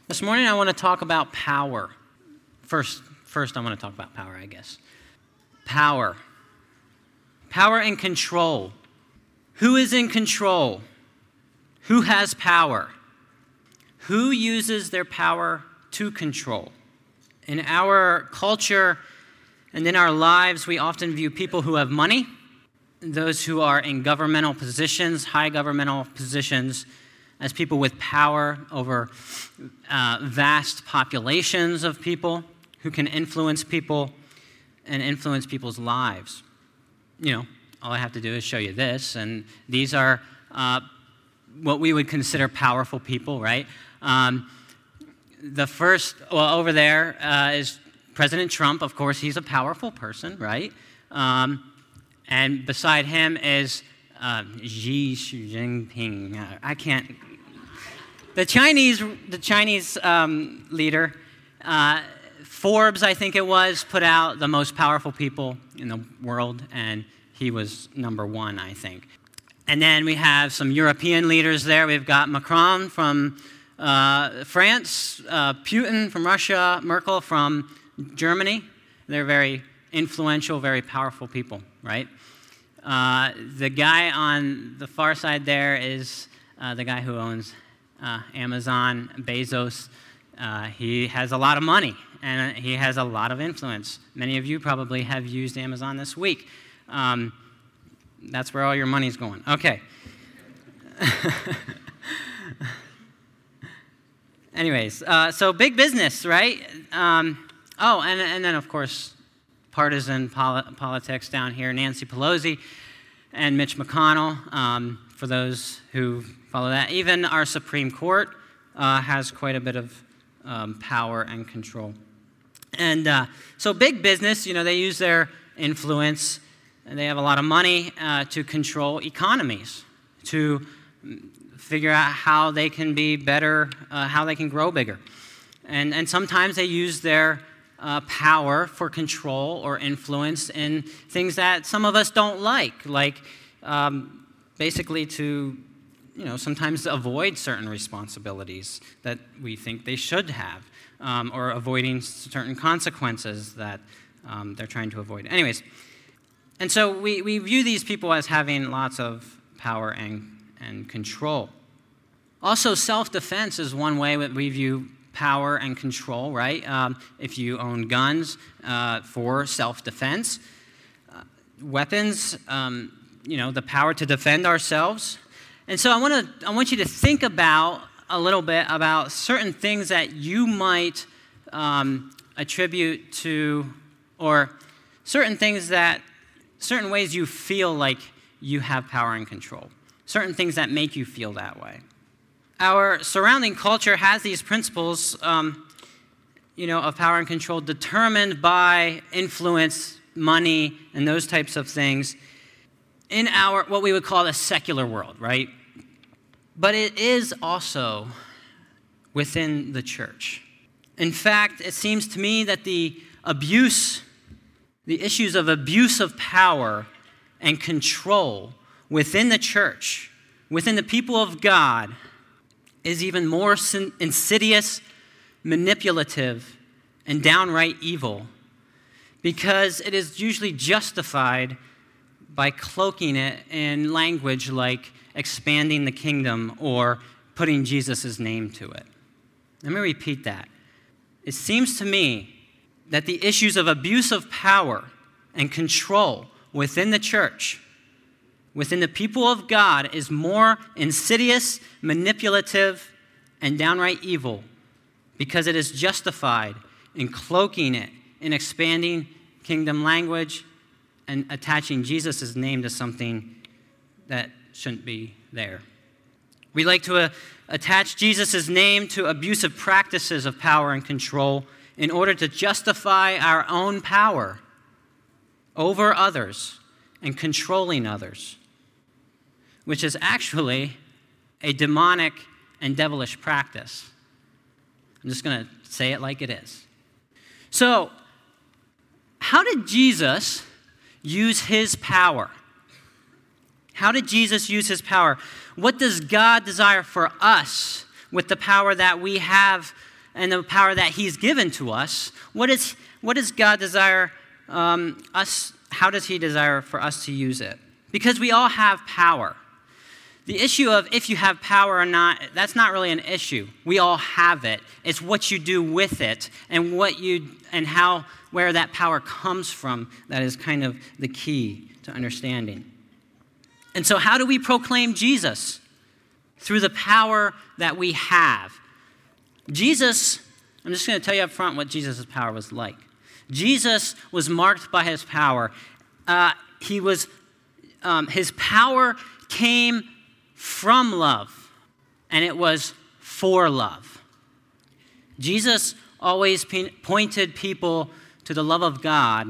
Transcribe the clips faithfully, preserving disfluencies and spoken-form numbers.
This morning I want to talk about power. First, first I want to talk about power, I guess. Power. Power and control. Who is in control? Who has power? Who uses their power to control? In our culture and in our lives, we often view people who have money, those who are in governmental positions, high governmental positions, as people with power over uh, vast populations of people who can influence people and influence people's lives. You know, all I have to do is show you this, and these are uh, what we would consider powerful people, right? Um, the first, well, over there uh, is President Trump. Of course, he's a powerful person, right? Um, and beside him is uh, Xi Jinping. I can't. The Chinese, the Chinese um, leader, uh, Forbes, I think it was, put out the most powerful people in the world, and he was number one, I think. And then we have some European leaders there. We've got Macron from uh, France, uh, Putin from Russia, Merkel from Germany. They're very influential, very powerful people, right? Uh, the guy on the far side there is uh, the guy who owns uh, Amazon, Bezos. Uh, he has a lot of money, and he has a lot of influence. Many of you probably have used Amazon this week. Um, that's where all your money's going. Okay. Anyways, uh, so big business, right? Um, oh, and, and then, of course, partisan poli- politics down here, Nancy Pelosi and Mitch McConnell, um, for those who follow that. Even our Supreme Court uh, has quite a bit of um, power and control. And uh, so big business, you know, they use their influence, and they have a lot of money uh, to control economies, to figure out how they can be better, uh, how they can grow bigger. And, and sometimes they use their uh, power for control or influence in things that some of us don't like, like um, basically to, you know, sometimes avoid certain responsibilities that we think they should have, um, or avoiding certain consequences that um, they're trying to avoid. Anyways, and so we, we view these people as having lots of power and, and control. Also, self-defense is one way that we view power and control, right? Um, if you own guns uh, for self-defense, uh, weapons, um, you know, the power to defend ourselves. And so I want to I want you to think about a little bit about certain things that you might um, attribute to, or certain things that, certain ways you feel like you have power and control. Certain things that make you feel that way. Our surrounding culture has these principles, um, you know, of power and control determined by influence, money, and those types of things in our, what we would call a secular world, right? But it is also within the church. In fact, it seems to me that the abuse, the issues of abuse of power and control within the church, within the people of God, is even more sin- insidious, manipulative, and downright evil, because it is usually justified by cloaking it in language like expanding the kingdom or putting Jesus' name to it. Let me repeat that. It seems to me that the issues of abuse of power and control within the church, within the people of God, is more insidious, manipulative, and downright evil because it is justified in cloaking it, in expanding kingdom language, and attaching Jesus' name to something that shouldn't be there. We like to uh, attach Jesus' name to abusive practices of power and control in order to justify our own power over others and controlling others, which is actually a demonic and devilish practice. I'm just going to say it like it is. So, how did Jesus use his power? How did Jesus use his power? What does God desire for us with the power that we have and the power that he's given to us, what is what does God desire um, us, how does he desire for us to use it? Because we all have power. The issue of if you have power or not, that's not really an issue. We all have it. It's what you do with it and what you and how where that power comes from that is kind of the key to understanding. And so how do we proclaim Jesus? Through the power that we have. Jesus, I'm just going to tell you up front what Jesus' power was like. Jesus was marked by his power. Uh, he was, um, his power came from love, and it was for love. Jesus always pe- pointed people to the love of God,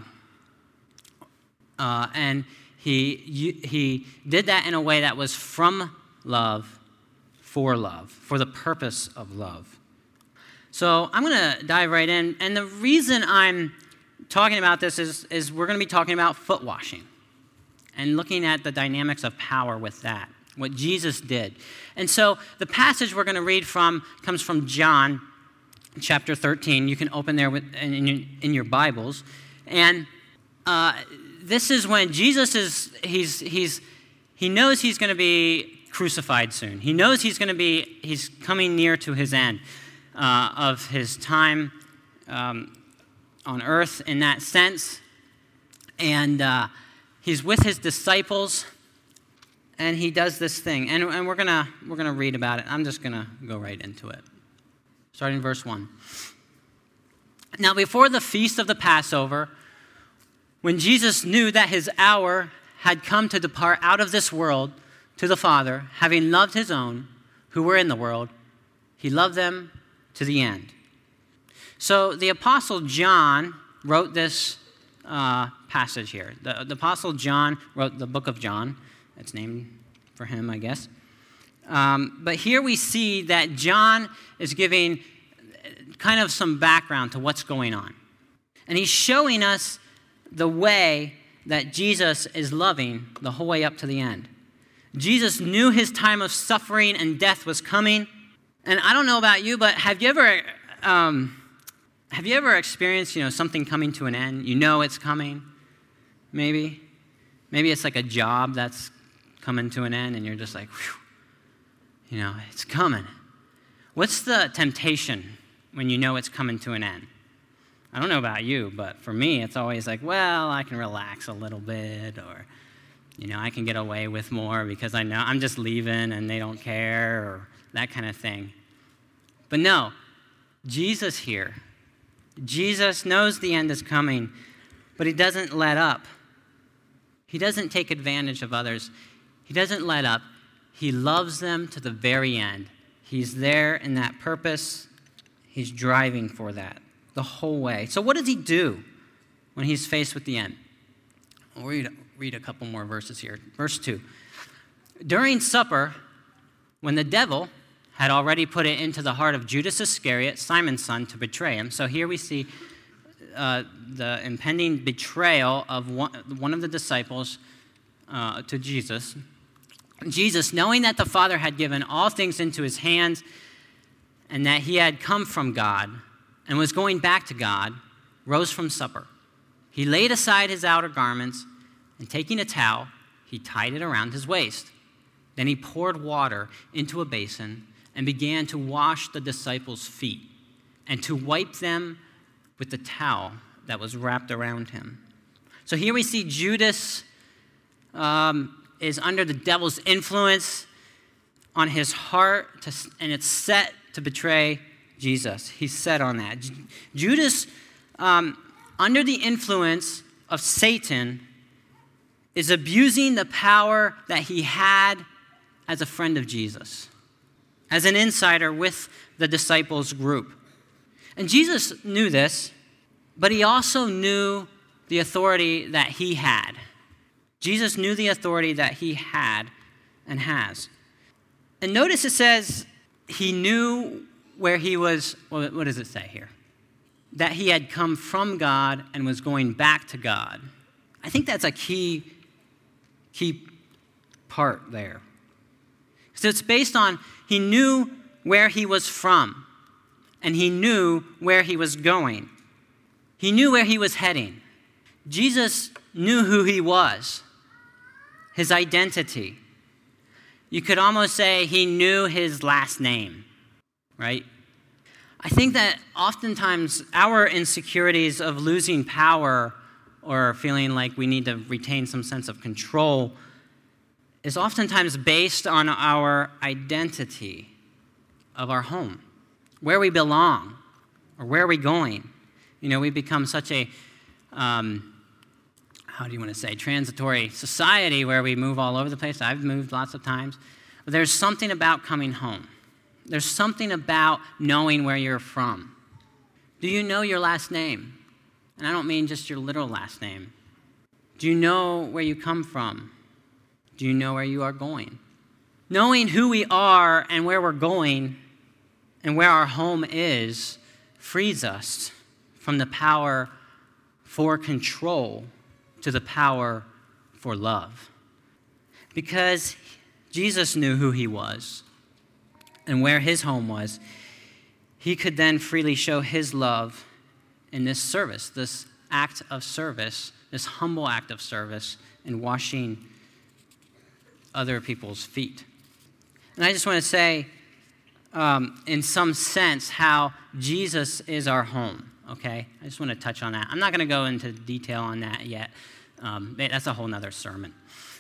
uh, and he he did that in a way that was from love, for love, for the purpose of love. So I'm going to dive right in, and the reason I'm talking about this is, is we're going to be talking about foot washing and looking at the dynamics of power with that, what Jesus did. And so the passage we're going to read from comes from John chapter thirteen. You can open there with, in, your, in your Bibles. And uh, this is when Jesus is, he's, he's, he knows he's going to be crucified soon. He knows he's going to be, he's coming near to his end uh, of his time um, on earth in that sense. And uh, he's with his disciples, and he does this thing. And, and we're gonna we're gonna read about it. I'm just gonna go right into it. Starting in verse one. Now before the feast of the Passover, when Jesus knew that his hour had come to depart out of this world to the Father, having loved his own who were in the world, he loved them to the end. So the Apostle John wrote this uh, passage here. The, the Apostle John wrote the book of John. It's named for him, I guess. Um, but here we see that John is giving kind of some background to what's going on. And he's showing us the way that Jesus is loving the whole way up to the end. Jesus knew his time of suffering and death was coming. And I don't know about you, but have you ever... Um, Have you ever experienced, you know, something coming to an end? You know it's coming, maybe. Maybe it's like a job that's coming to an end, and you're just like, whew, you know, it's coming. What's the temptation when you know it's coming to an end? I don't know about you, but for me, it's always like, well, I can relax a little bit, or, you know, I can get away with more because I know I'm just leaving and they don't care, or that kind of thing. But no, Jesus here, Jesus knows the end is coming, but he doesn't let up. He doesn't take advantage of others. He doesn't let up. He loves them to the very end. He's there in that purpose. He's driving for that the whole way. So what does he do when he's faced with the end? We'll read, read a couple more verses here. Verse two. During supper, when the devil had already put it into the heart of Judas Iscariot, Simon's son, to betray him. So here we see uh, the impending betrayal of one, one of the disciples uh, to Jesus. Jesus, knowing that the Father had given all things into his hands and that he had come from God and was going back to God, rose from supper. He laid aside his outer garments, and taking a towel, he tied it around his waist. Then he poured water into a basin and began to wash the disciples' feet and to wipe them with the towel that was wrapped around him. So here we see Judas um, is under the devil's influence on his heart, to, and it's set to betray Jesus. He's set on that. Judas, um, under the influence of Satan, is abusing the power that he had as a friend of Jesus, as an insider with the disciples' group. And Jesus knew this, but he also knew the authority that he had. Jesus knew the authority that he had and has. And notice it says he knew where he was, well, what does it say here? That he had come from God and was going back to God. I think that's a key, key part there. So it's based on he knew where he was from. and he knew where he was going. He knew where he was heading. Jesus knew who he was, his identity. You could almost say he knew his last name, right? I think that oftentimes our insecurities of losing power or feeling like we need to retain some sense of control is oftentimes based on our identity of our home, where we belong, or where are we going. You know, we become such a, um, how do you want to say, transitory society where we move all over the place. I've moved lots of times. But there's something about coming home. There's something about knowing where you're from. Do you know your last name? And I don't mean just your literal last name. Do you know where you come from? Do you know where you are going? Knowing who we are and where we're going and where our home is frees us from the power for control to the power for love. Because Jesus knew who he was and where his home was, he could then freely show his love in this service, this act of service, this humble act of service in washing other people's feet. And I just want to say, um, in some sense, how Jesus is our home, okay? I just want to touch on that. I'm not going to go into detail on that yet. Um, that's a whole nother sermon.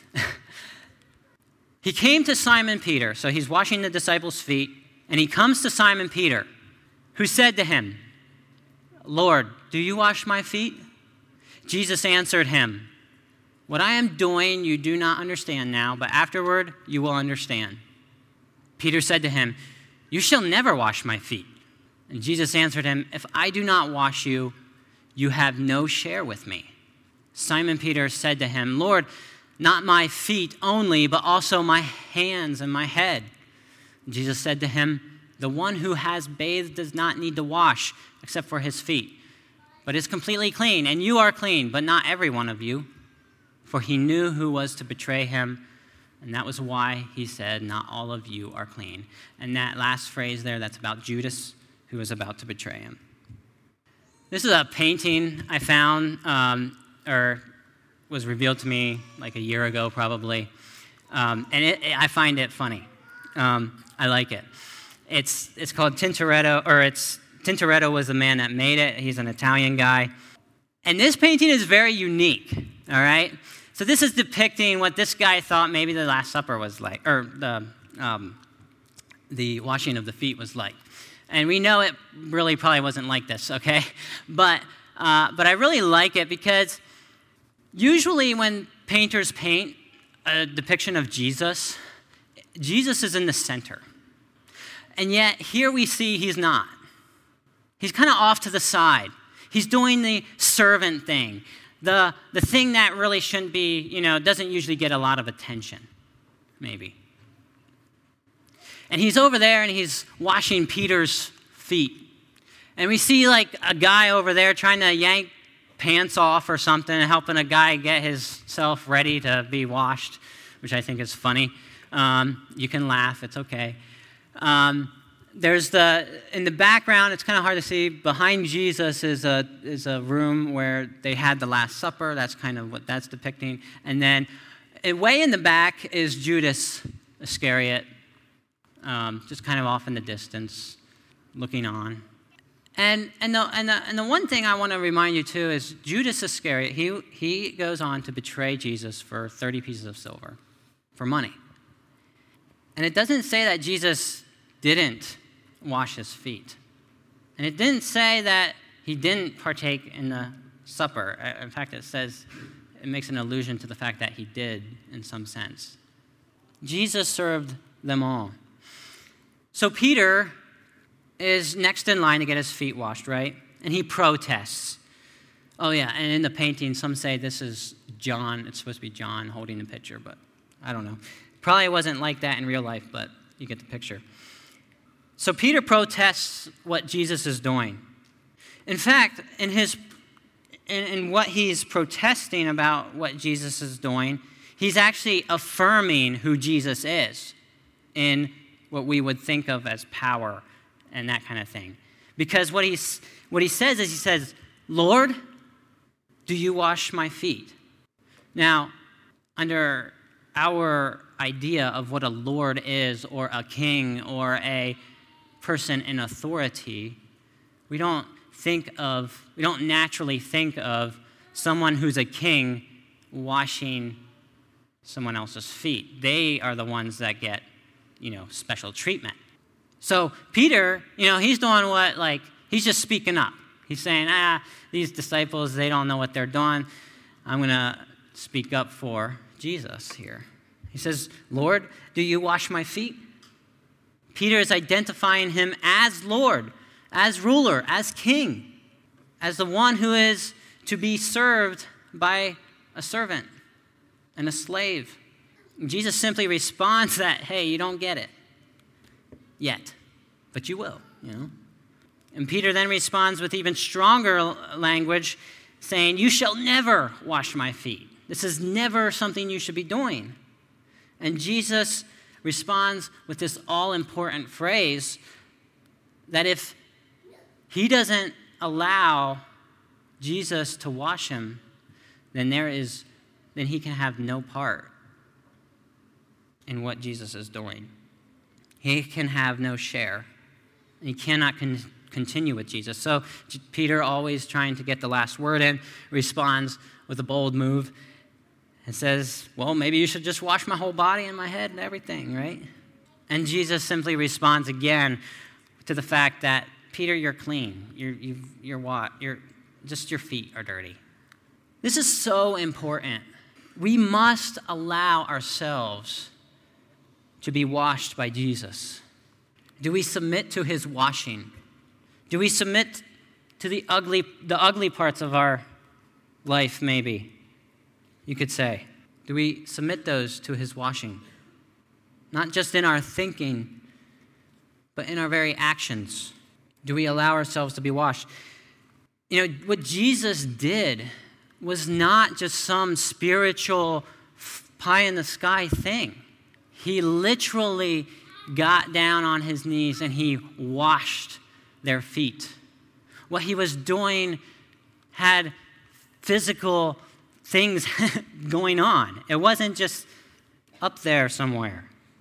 He came to Simon Peter, so he's washing the disciples' feet, and he comes to Simon Peter, who said to him, "Lord, do you wash my feet?" Jesus answered him, "What I am doing you do not understand now, but afterward you will understand." Peter said to him, "You shall never wash my feet." And Jesus answered him, "If I do not wash you, you have no share with me." Simon Peter said to him, "Lord, not my feet only, but also my hands and my head." Jesus said to him, "The one who has bathed does not need to wash except for his feet, but is completely clean, and you are clean, but not every one of you." For he knew who was to betray him, and that was why he said, "Not all of you are clean." And that last phrase there, that's about Judas, who was about to betray him. This is a painting I found, um, or was revealed to me like a year ago probably, um, and it, it, I find it funny. Um, I like it. It's it's called Tintoretto, or it's Tintoretto was the man that made it. He's an Italian guy, and this painting is very unique. All right, so this is depicting what this guy thought maybe the Last Supper was like, or the um, the washing of the feet was like, and we know it really probably wasn't like this. Okay, but uh, but I really like it because usually when painters paint a depiction of Jesus, Jesus is in the center. And yet here we see he's not. He's kind of off to the side. He's doing the servant thing, the, the thing that really shouldn't be, you know, doesn't usually get a lot of attention, maybe. And he's over there and he's washing Peter's feet. And we see like a guy over there trying to yank pants off or something, helping a guy get himself ready to be washed, which I think is funny. Um, you can laugh, it's okay. Um, there's the, in the background, it's kind of hard to see, behind Jesus is a, is a room where they had the Last Supper. That's kind of what that's depicting. And then way in the back is Judas Iscariot, um, just kind of off in the distance, looking on. And and the, and, the, and the one thing I want to remind you, too, is Judas Iscariot, he, he goes on to betray Jesus for thirty pieces of silver, for money. And it doesn't say that Jesus didn't wash his feet. And it didn't say that he didn't partake in the supper. In fact, it says, it makes an allusion to the fact that he did in some sense. Jesus served them all. So Peter is next in line to get his feet washed, right? And he protests. Oh, yeah, and in the painting, some say this is John. It's supposed to be John holding the pitcher, but I don't know. Probably wasn't like that in real life, but you get the picture. So Peter protests what Jesus is doing. In fact, in his in, in what he's protesting about what Jesus is doing, he's actually affirming who Jesus is in what we would think of as power and that kind of thing. Because what, he's, what he says is he says, Lord, do you wash my feet? Now, under our idea of what a lord is, or a king, or a person in authority, we don't think of, we don't naturally think of someone who's a king washing someone else's feet. They are the ones that get, you know, special treatment. So Peter, you know, he's doing what, like, he's just speaking up. He's saying, ah, these disciples, they don't know what they're doing. I'm going to speak up for Jesus here. He says, Lord, do you wash my feet? Peter is identifying him as Lord, as ruler, as king, as the one who is to be served by a servant and a slave. And Jesus simply responds that, hey, you don't get it yet, but you will, you know. And Peter then responds with even stronger language, saying, you shall never wash my feet. This is never something you should be doing. And Jesus responds with this all-important phrase that if he doesn't allow Jesus to wash him, then there is, then he can have no part in what Jesus is doing. He can have no share. He cannot con- continue with Jesus. So Peter, always trying to get the last word in, responds with a bold move and says, well, maybe you should just wash my whole body and my head and everything, right? And Jesus simply responds again to the fact that, Peter, you're clean. You're, you've, you're what? You're, just your feet are dirty. This is so important. We must allow ourselves to be washed by Jesus. Do we submit to his washing? Do we submit to the ugly, the ugly parts of our life, maybe? You could say. Do we submit those to his washing? Not just in our thinking, but in our very actions. Do we allow ourselves to be washed? You know, what Jesus did was not just some spiritual pie-in-the-sky thing. He literally got down on his knees and he washed their feet. What he was doing had physical things going on. It wasn't just up there somewhere.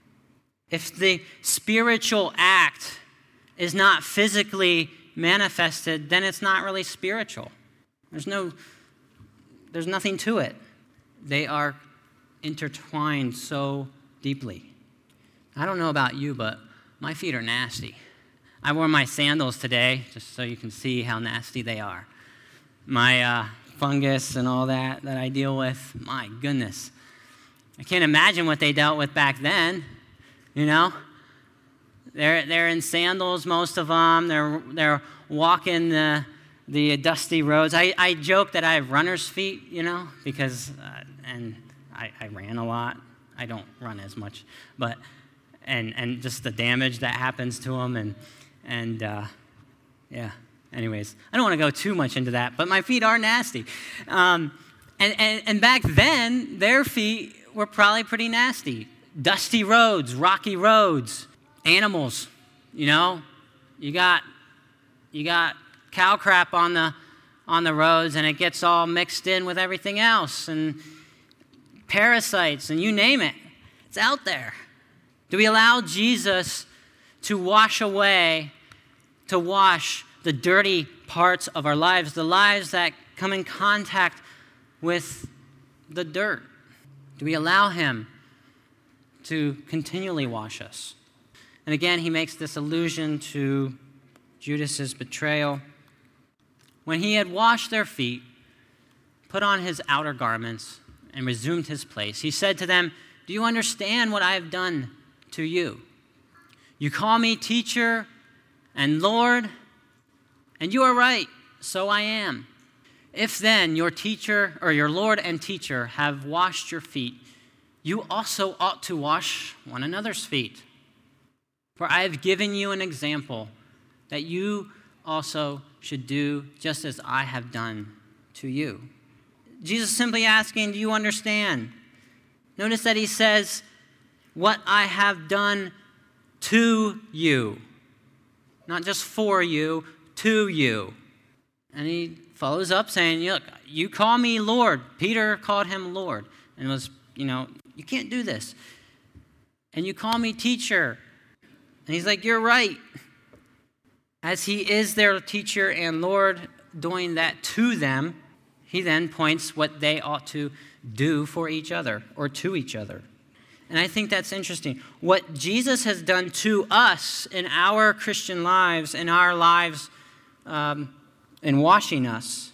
If the spiritual act is not physically manifested, then it's not really spiritual. There's no, there's nothing to it. They are intertwined so deeply. I don't know about you, but my feet are nasty. I wore my sandals today, just so you can see how nasty they are. My uh, fungus and all that that I deal with, my goodness. I can't imagine what they dealt with back then, you know? They're they're in sandals, most of them. They're they're walking the the dusty roads. I, I joke that I have runner's feet, you know, because uh, and I, I ran a lot. I don't run as much, but and and just the damage that happens to them and and uh, yeah. Anyways, I don't want to go too much into that, but my feet are nasty. Um, and, and, and back then, their feet were probably pretty nasty. Dusty roads, rocky roads, animals, you know. You got you got cow crap on the on the roads, and it gets all mixed in with everything else, and parasites, and you name it. It's out there. Do we allow Jesus to wash away, to wash the dirty parts of our lives, the lives that come in contact with the dirt? Do we allow him to continually wash us? And again, he makes this allusion to Judas's betrayal. When he had washed their feet, put on his outer garments, and resumed his place, he said to them, do you understand what I have done to you? You call me teacher and Lord, and you are right, so I am. If then your teacher, or your Lord and teacher, have washed your feet, you also ought to wash one another's feet. For I have given you an example that you also should do just as I have done to you. Jesus is simply asking, do you understand? Notice that he says, what I have done to you. Not just for you, to you. And he follows up saying, look, you call me Lord. Peter called him Lord and was, you know, you can't do this. And you call me teacher. And he's like, you're right. As he is their teacher and Lord, doing that to them, he then points what they ought to do for each other or to each other. And I think that's interesting. What Jesus has done to us in our Christian lives, in our lives, um, in washing us,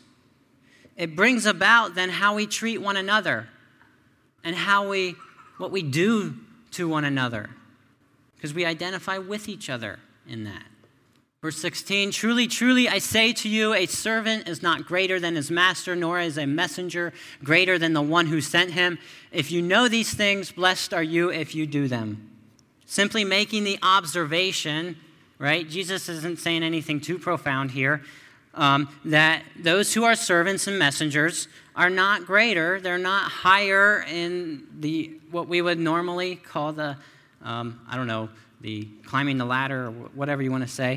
it brings about then how we treat one another and how we, what we do to one another, because we identify with each other in that. Verse sixteen, truly, truly, I say to you, a servant is not greater than his master, nor is a messenger greater than the one who sent him. If you know these things, blessed are you if you do them. Simply making the observation, right? Jesus isn't saying anything too profound here, um, that those who are servants and messengers are not greater. They're not higher in the what we would normally call the, um, I don't know, the climbing the ladder or whatever you want to say.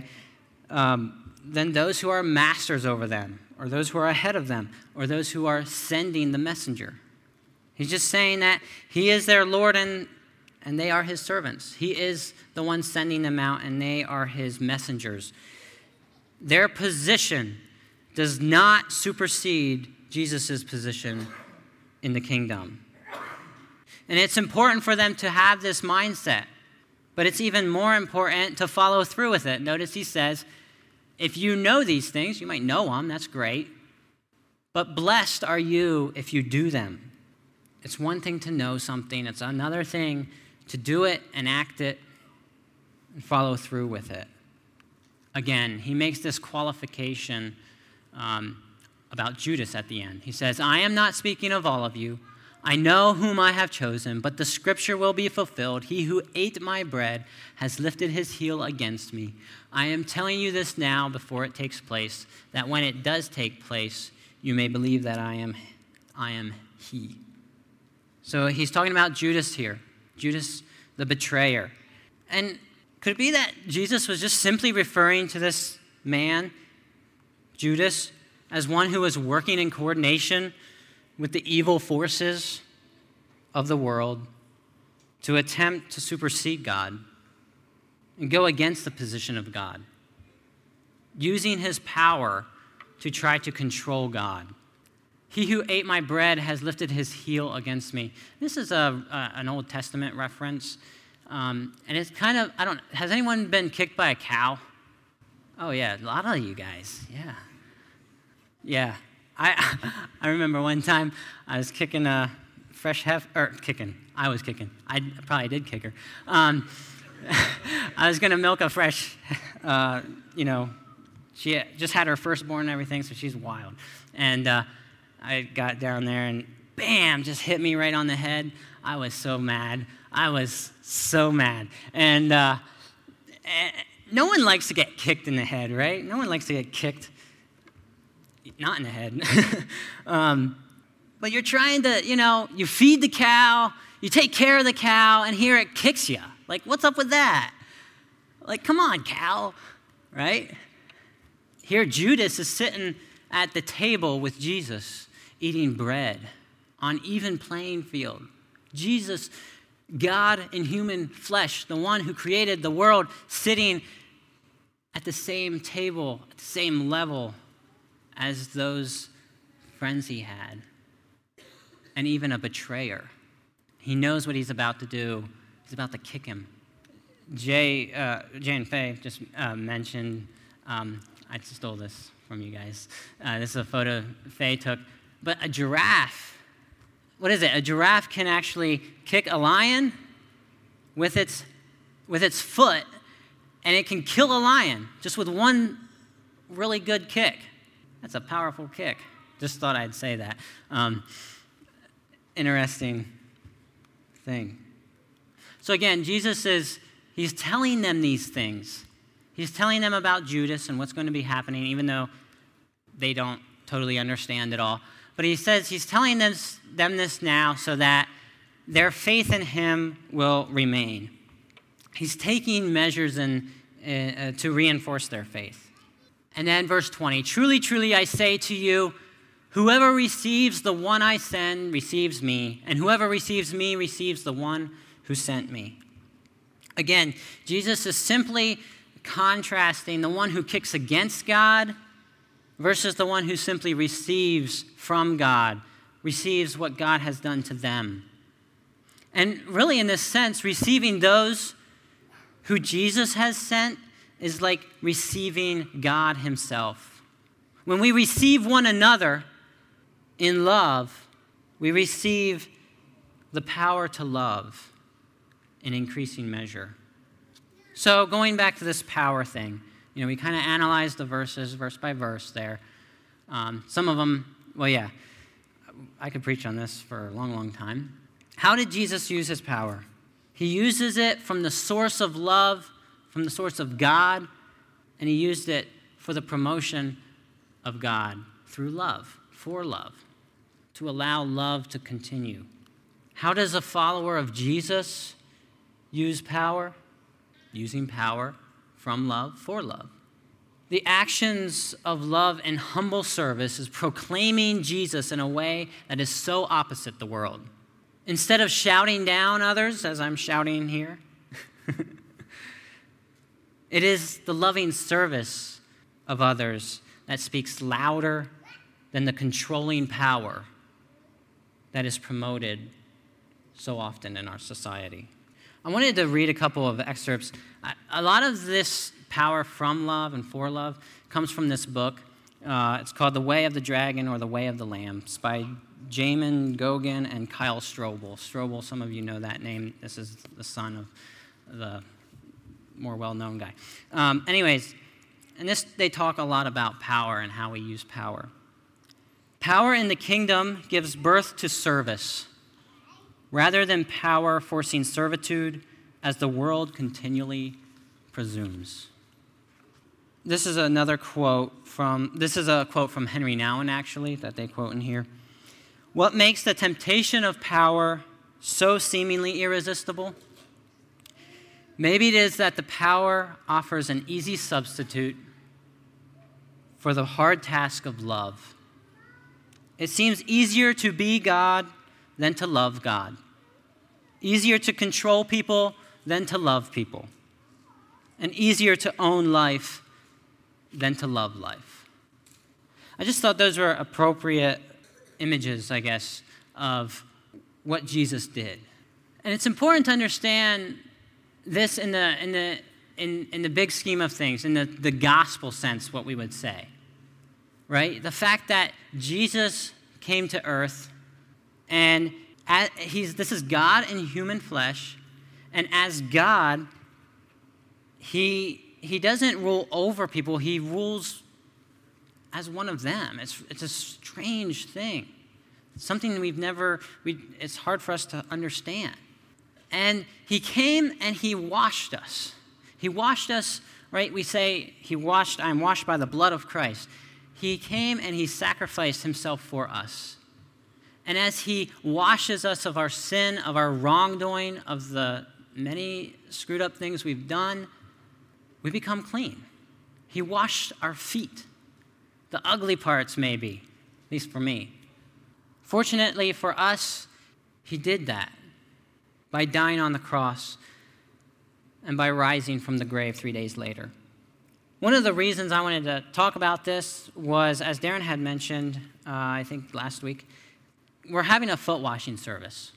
Um, than those who are masters over them, or those who are ahead of them, or those who are sending the messenger. He's just saying that he is their Lord and, and they are his servants. He is the one sending them out, and they are his messengers. Their position does not supersede Jesus' position in the kingdom. And it's important for them to have this mindset. But it's even more important to follow through with it. Notice he says, if you know these things, you might know them, that's great. But blessed are you if you do them. It's one thing to know something. It's another thing to do it and act it and follow through with it. Again, he makes this qualification um, about Judas at the end. He says, I am not speaking of all of you. I know whom I have chosen, but the scripture will be fulfilled. He who ate my bread has lifted his heel against me. I am telling you this now before it takes place, that when it does take place, you may believe that I am, I am he. So he's talking about Judas here, Judas the betrayer. And could it be that Jesus was just simply referring to this man, Judas, as one who was working in coordination with the evil forces of the world to attempt to supersede God and go against the position of God, using his power to try to control God? He who ate my bread has lifted his heel against me. This is a, a an Old Testament reference, um, and it's kind of, I don't, has anyone been kicked by a cow? Oh yeah, a lot of you guys, yeah. Yeah. I I remember one time I was kicking a fresh hef, or kicking, I was kicking. I probably did kick her. Um, I was going to milk a fresh, uh, you know, she just had her firstborn and everything, so she's wild. And uh, I got down there and bam, just hit me right on the head. I was so mad. I was so mad. And, uh, and no one likes to get kicked in the head, right? No one likes to get kicked. Not in the head. um, but you're trying to, you know, you feed the cow, you take care of the cow, and here it kicks you. Like, what's up with that? Like, come on, cow, right? Here Judas is sitting at the table with Jesus, eating bread on even playing field. Jesus, God in human flesh, the one who created the world, sitting at the same table, at the same level as those friends he had, and even a betrayer. He knows what he's about to do. He's about to kick him. Jay, uh, Jay and Faye just uh, mentioned, um, I stole this from you guys. Uh, this is a photo Faye took. But a giraffe, what is it? A giraffe can actually kick a lion with its, with its foot, and it can kill a lion just with one really good kick. That's a powerful kick. Just thought I'd say that. Um, interesting thing. So again, Jesus is, he's telling them these things. He's telling them about Judas and what's going to be happening, even though they don't totally understand it all. But he says he's telling them, them this now so that their faith in him will remain. He's taking measures in, uh, to reinforce their faith. And then verse twenty, truly, truly, I say to you, whoever receives the one I send receives me, and whoever receives me receives the one who sent me. Again, Jesus is simply contrasting the one who kicks against God versus the one who simply receives from God, receives what God has done to them. And really, in this sense, receiving those who Jesus has sent is like receiving God himself. When we receive one another in love, we receive the power to love in increasing measure. So going back to this power thing, you know, we kind of analyzed the verses verse by verse there. Um, some of them, well, yeah, I could preach on this for a long, long time. How did Jesus use his power? He uses it from the source of love, from the source of God, and he used it for the promotion of God through love, for love, to allow love to continue. How does a follower of Jesus use power? Using power from love, for love. The actions of love and humble service is proclaiming Jesus in a way that is so opposite the world. Instead of shouting down others, as I'm shouting here, it is the loving service of others that speaks louder than the controlling power that is promoted so often in our society. I wanted to read a couple of excerpts. A lot of this power from love and for love comes from this book. Uh, it's called The Way of the Dragon or The Way of the Lamb. It's by Jamin Gogan and Kyle Strobel. Strobel, some of you know that name. This is the son of the more well-known guy. Um, anyways, and this they talk a lot about power and how we use power. Power in the kingdom gives birth to service, rather than power forcing servitude, as the world continually presumes. This is another quote from, this is a quote from Henry Nouwen, actually, that they quote in here. What makes the temptation of power so seemingly irresistible? Maybe it is that the power offers an easy substitute for the hard task of love. It seems easier to be God than to love God. Easier to control people than to love people. And easier to own life than to love life. I just thought those were appropriate images, I guess, of what Jesus did. And it's important to understand this in the in the in, in the big scheme of things, in the, the gospel sense, what we would say. Right? The fact that Jesus came to earth and as, he's this is God in human flesh, and as God, he he doesn't rule over people, he rules as one of them. It's it's a strange thing. Something we've never, we, it's hard for us to understand. And he came and he washed us. He washed us, right? We say, he washed, I'm washed by the blood of Christ. He came and he sacrificed himself for us. And as he washes us of our sin, of our wrongdoing, of the many screwed up things we've done, we become clean. He washed our feet. The ugly parts, maybe, at least for me. Fortunately for us, he did that by dying on the cross and by rising from the grave three days later. One of the reasons I wanted to talk about this was, as Darren had mentioned, uh, I think last week, we're having a foot washing service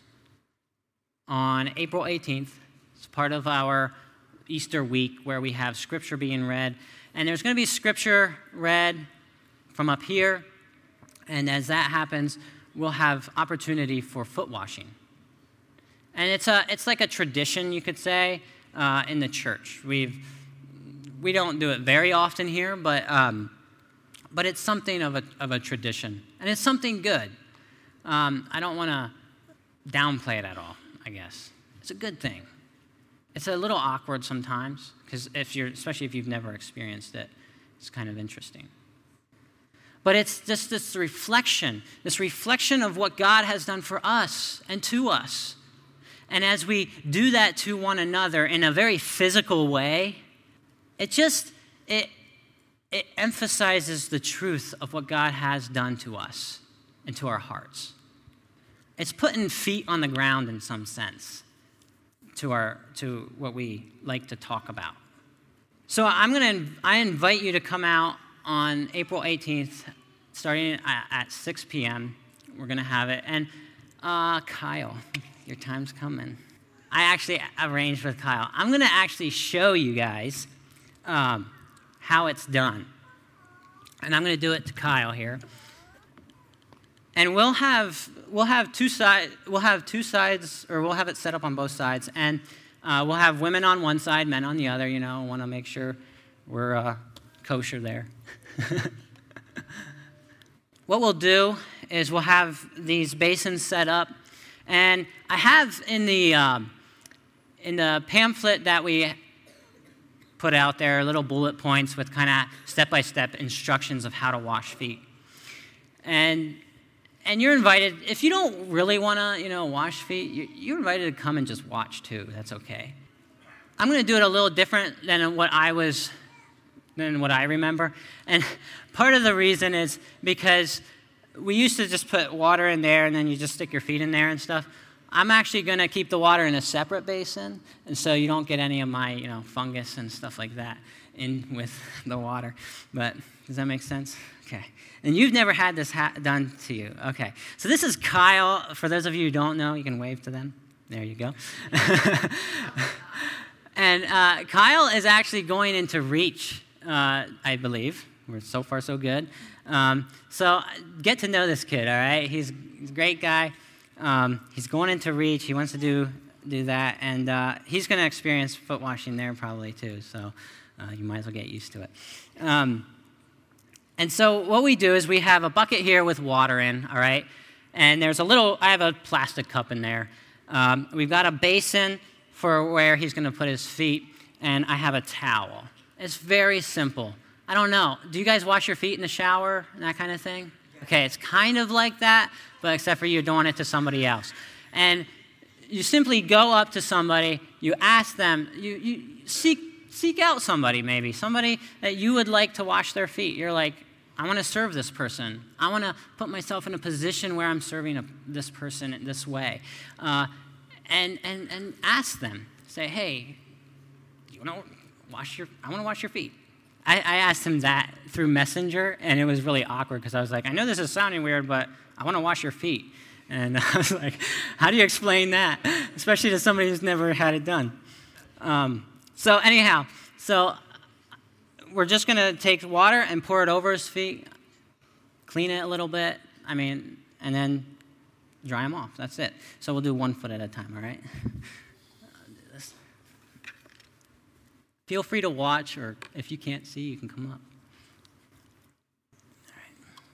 on April eighteenth. It's part of our Easter week where we have scripture being read. And there's going to be scripture read from up here. And as that happens, we'll have opportunity for foot washing. And it's a it's like a tradition, you could say, uh, in the church. We've we don't do it very often here, but um, but it's something of a of a tradition, and it's something good. Um, I don't want to downplay it at all. I guess it's a good thing. It's a little awkward sometimes because if you're, especially if you've never experienced it, it's kind of interesting. But it's just this reflection, this reflection of what God has done for us and to us. And as we do that to one another in a very physical way, it just, it it emphasizes the truth of what God has done to us and to our hearts. It's putting feet on the ground in some sense to our to what we like to talk about. So I'm gonna I invite you to come out on April eighteenth, starting at, at six p.m. We're gonna have it, and uh, Kyle, your time's coming. I actually arranged with Kyle. I'm gonna actually show you guys um, how it's done, and I'm gonna do it to Kyle here. And we'll have we'll have two sides we'll have two sides, or we'll have it set up on both sides, and uh, we'll have women on one side, men on the other. You know, want to make sure we're uh, kosher there. What we'll do is we'll have these basins set up, and I have in the um, in the pamphlet that we put out there little bullet points with kind of step-by-step instructions of how to wash feet, and. And you're invited, if you don't really want to, you know, wash feet, you're invited to come and just watch too. That's okay. I'm going to do it a little different than what I was, than what I remember. And part of the reason is because we used to just put water in there and then you just stick your feet in there and stuff. I'm actually going to keep the water in a separate basin, and so you don't get any of my, you know, fungus and stuff like that in with the water. But does that make sense? Okay. And you've never had this ha- done to you. Okay. So this is Kyle. For those of you who don't know, you can wave to them. There you go. And uh, Kyle is actually going into Reach, uh, I believe. We're so far so good. Um, so get to know this kid, all right? He's, he's a great guy. Um, he's going into Reach. He wants to do do that. And uh, he's going to experience foot washing there probably too. So uh, you might as well get used to it. Um, And so what we do is we have a bucket here with water in, all right? And there's a little, I have a plastic cup in there. Um, we've got a basin for where he's going to put his feet, and I have a towel. It's very simple. I don't know. Do you guys wash your feet in the shower and that kind of thing? Okay, it's kind of like that, but except for you're doing it to somebody else. And you simply go up to somebody, you ask them, you, you seek seek out somebody maybe, somebody that you would like to wash their feet. You're like, I want to serve this person. I want to put myself in a position where I'm serving a, this person in this way. Uh, and, and, and ask them. Say, hey, you want to wash your, I want to wash your feet. I, I asked him that through Messenger, and it was really awkward because I was like, I know this is sounding weird, but I want to wash your feet. And I was like, how do you explain that? Especially to somebody who's never had it done. Um, so anyhow, so we're just going to take water and pour it over his feet, clean it a little bit, I mean, and then dry them off. That's it. So we'll do one foot at a time, all right? I'll do this. Feel free to watch, or if you can't see, you can come up. All right.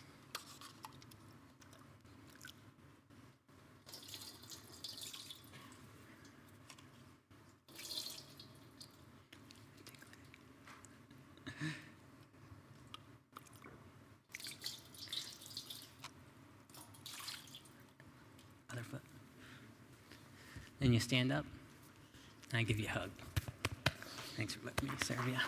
Other foot. Then you stand up, and I give you a hug. Thanks for letting me serve you.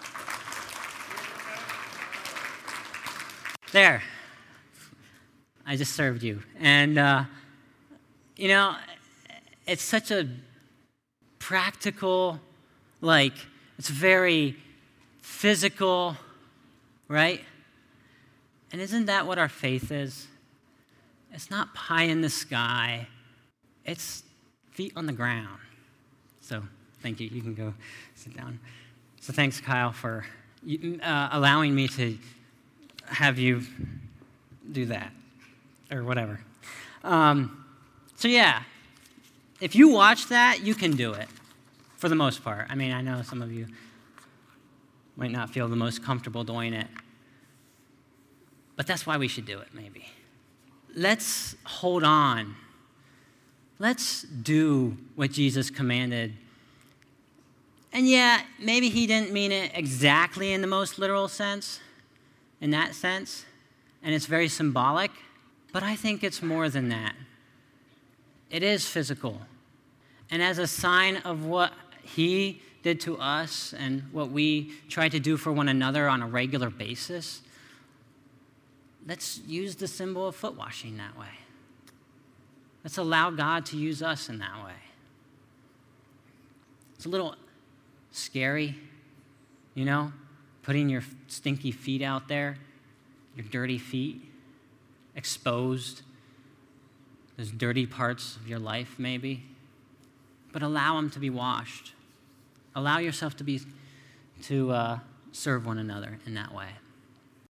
There. I just served you. And, uh, you know, it's such a practical, like, it's very physical, right? And isn't that what our faith is? It's not pie in the sky. It's feet on the ground. So thank you. You can go sit down. So thanks, Kyle, for uh, allowing me to have you do that or whatever. Um, so yeah, if you watch that, you can do it for the most part. I mean, I know some of you might not feel the most comfortable doing it, but that's why we should do it, maybe. Let's hold on. Let's do what Jesus commanded. And yeah, maybe he didn't mean it exactly in the most literal sense, in that sense, and it's very symbolic, but I think it's more than that. It is physical. And as a sign of what he did to us and what we try to do for one another on a regular basis, let's use the symbol of foot washing that way. Let's allow God to use us in that way. It's a little scary, you know, putting your stinky feet out there, your dirty feet, exposed, those dirty parts of your life maybe. But allow them to be washed. Allow yourself to be to uh, serve one another in that way.